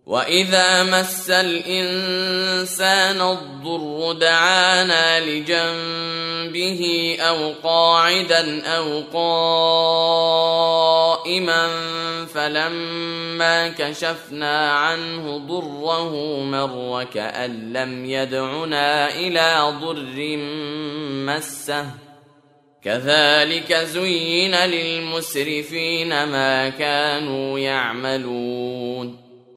وإذا مس الإنسان الضر دعانا لجنبه أو قاعدا أو قائما فلما كشفنا عنه ضره مر كأن لم يدعنا إلى ضر مسه كذلك زين للمسرفين ما كانوا يعملون